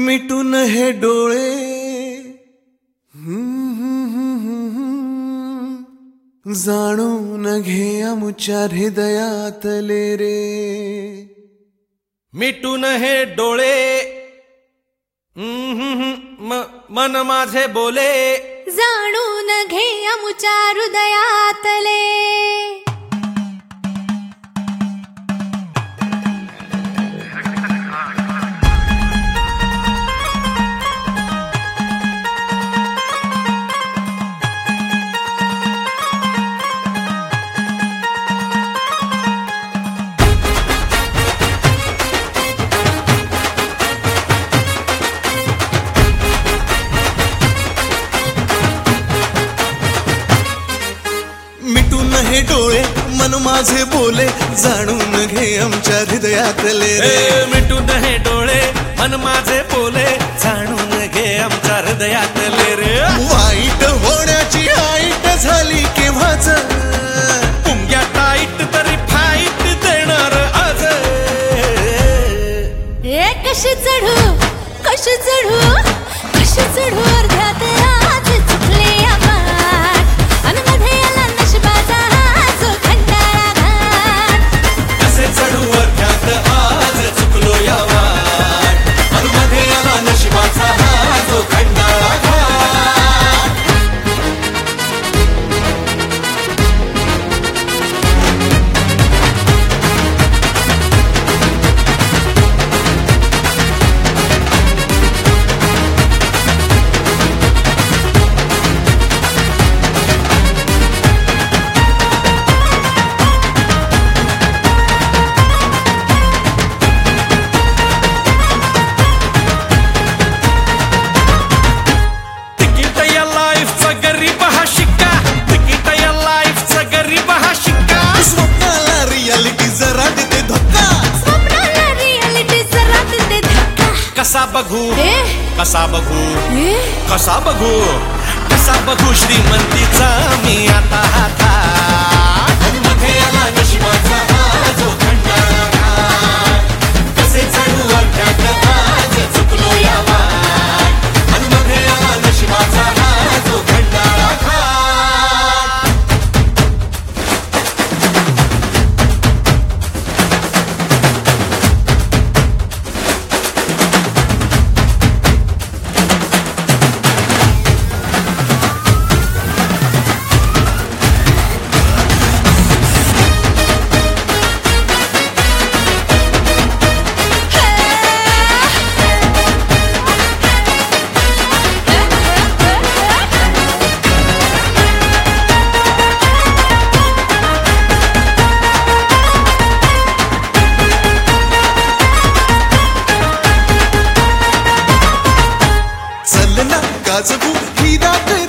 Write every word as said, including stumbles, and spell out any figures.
मिटून हे डोळे जाणून घे आमच्या हृदयातले रे. मिटून हे डोळे मन माझे बोले जाणून घे आमच्या हृदयातले. मिटून हे डोळे मन माझे बोले जाणून घे आमच्या हृदयातले रे. मिटून हे डोळे मन माझे बोले जाणून घे आमच्या हृदयातले रे. वाईट होण्याची आईट झाली केव्हाच पुंग्या टाईट तरी फाईट देणार आज. ए कशी चढू कशी चढू कशी चढू अर्ध्यात आज चुकले आपण अन मध्ये आला नशिबाचा जो खंडाळा घाट. कसे चढू अर्ध्यात आज चुकलो या वाट अन मध्ये आला नशिबाचा जो खंडाळा घाट. कसा बघू कसा बघू कसा बघू कसा बघू श्रीमंतीचा मी आता हातात मध्ये आला नशिबाचा जो खंडाळा घाट. कसे चढू अर्ध्यात आज चुकलो या वाट अन मध्ये आला नशिबाचा जो खंडाळा घाट. गाजवू ही रात